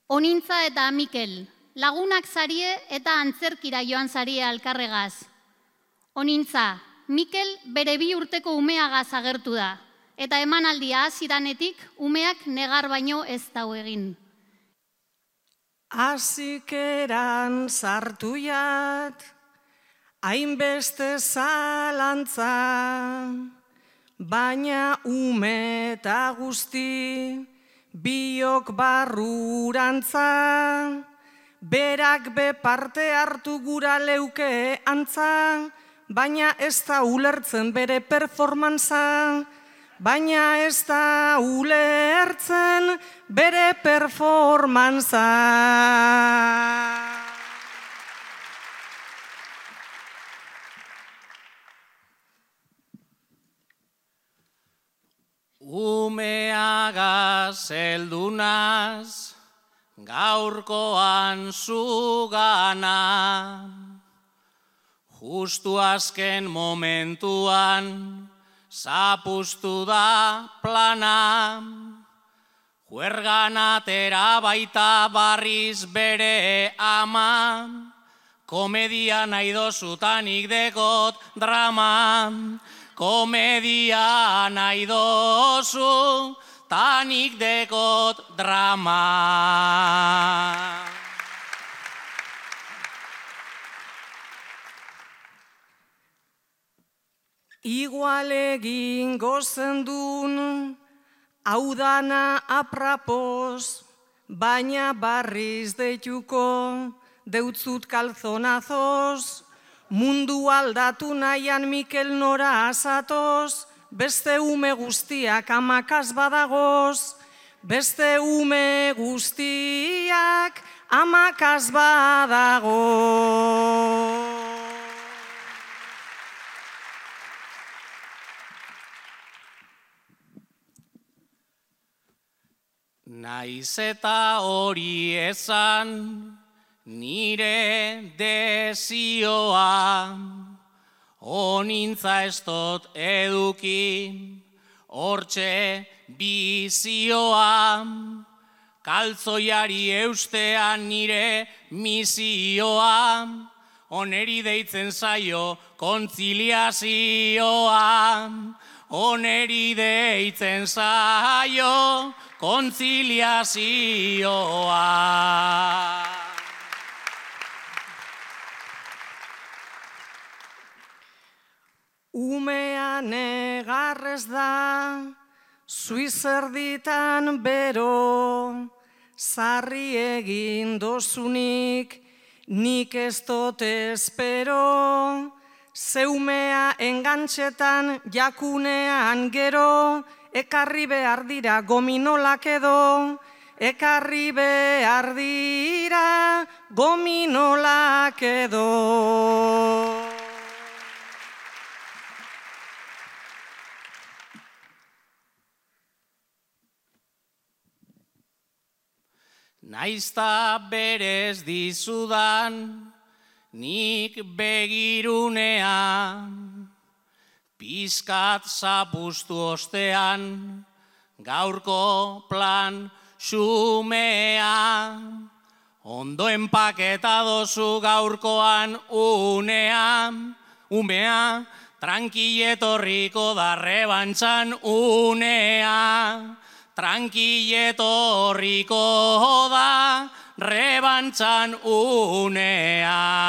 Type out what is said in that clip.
Onintza eta Mikel, lagunak zarie eta antzerkira joan zarie alkarregaz. Onintza, Mikel bere 2 urteko umeagaz agertu da, eta emanaldia hasidanetik umeak negar baino ez dau egin. Hasikeran sartu jat, hainbeste zalantza, baina ume eta guzti, biok barrurantza, berak be parte hartu gura leuke antza, baina ez da ulertzen bere performantza, baina ez da ulertzen bere performantza. Umeagaz heldu naz, gaurkoan zugana, justu azken momentuan, zapuztu da plana, juergan atera baita barriz bere ama, komedia nahi dozutanik dekot drama, komedia nahi dozu, tanik dekot drama. Igual egingo zendun, hau dana aprapos, baina barriz deituko, deutzut kalzonazos, mundu aldatu nahian Mikel nora azatoz, beste ume guztiak amakaz badagoz, beste ume guztiak amakaz badagoz. Naiz eta hori ezan, nire desioa, onintza ez dut eduki, hortxe bizioa, kaltzoiari eustean nire misioa, oneri deitzen zaio kontziliazioa, oneri deitzen zaio kontziliazioa. Umea negarrez da, zuizerditan bero, sarri egin dozunik, nik ez dut espero, zeumea engantxetan jakunean gero, ekarri behar dira gominolak edo, ekarri behar dira gominolak edo. Naizta berez dizudan, nik begirunea, pizkat zapuztu ostean, gaurko plan xumea, ondo enpaketa dozu gaurkoan unea, umea, tranquilletorriko da rebantxan unea, tranquilletorriko da rebantxan unea.